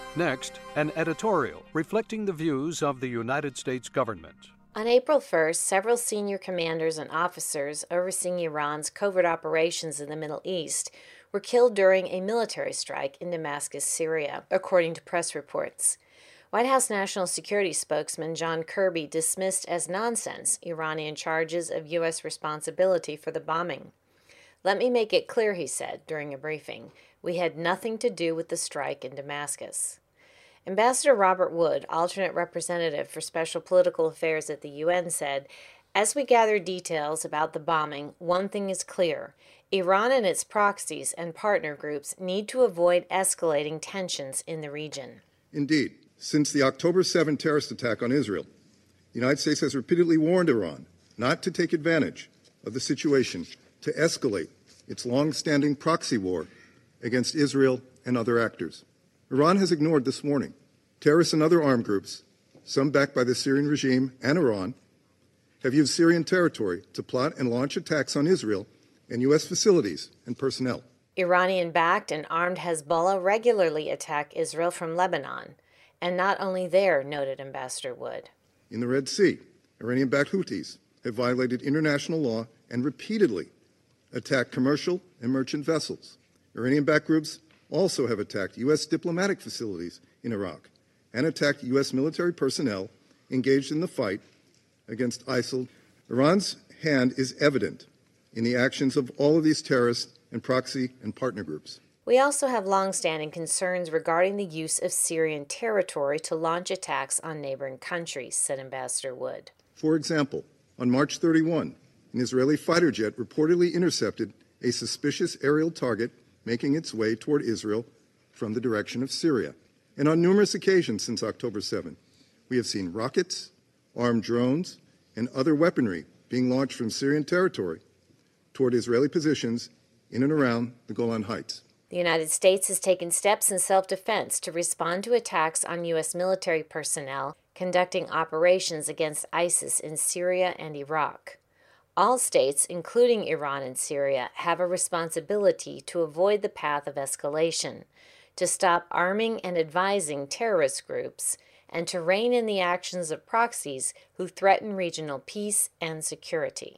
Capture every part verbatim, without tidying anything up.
Next, an editorial reflecting the views of the United States government. On April first, several senior commanders and officers overseeing Iran's covert operations in the Middle East were killed during a military strike in Damascus, Syria, according to press reports. White House National Security spokesman John Kirby dismissed as nonsense Iranian charges of U S responsibility for the bombing. "Let me make it clear," he said during a briefing, "we had nothing to do with the strike in Damascus." Ambassador Robert Wood, alternate representative for special political affairs at the U N, said, "As we gather details about the bombing, one thing is clear. Iran and its proxies and partner groups need to avoid escalating tensions in the region." Indeed, since the October seventh terrorist attack on Israel, the United States has repeatedly warned Iran not to take advantage of the situation to escalate its long-standing proxy war against Israel and other actors. Iran has ignored this warning. Terrorists and other armed groups, some backed by the Syrian regime and Iran, have used Syrian territory to plot and launch attacks on Israel and U S facilities and personnel. Iranian-backed and armed Hezbollah regularly attack Israel from Lebanon, and not only there, noted Ambassador Wood. In the Red Sea, Iranian-backed Houthis have violated international law and repeatedly attacked commercial and merchant vessels. Iranian-backed groups also have attacked U S diplomatic facilities in Iraq and attacked U S military personnel engaged in the fight against ISIL. Iran's hand is evident in the actions of all of these terrorist and proxy and partner groups. We also have long-standing concerns regarding the use of Syrian territory to launch attacks on neighboring countries, said Ambassador Wood. For example, on March thirty-first, an Israeli fighter jet reportedly intercepted a suspicious aerial target making its way toward Israel from the direction of Syria. And on numerous occasions since October seventh, we have seen rockets, armed drones, and other weaponry being launched from Syrian territory toward Israeli positions in and around the Golan Heights. The United States has taken steps in self-defense to respond to attacks on U S military personnel conducting operations against ISIS in Syria and Iraq. All states, including Iran and Syria, have a responsibility to avoid the path of escalation, to stop arming and advising terrorist groups, and to rein in the actions of proxies who threaten regional peace and security.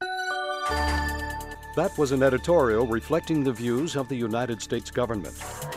That was an editorial reflecting the views of the United States government.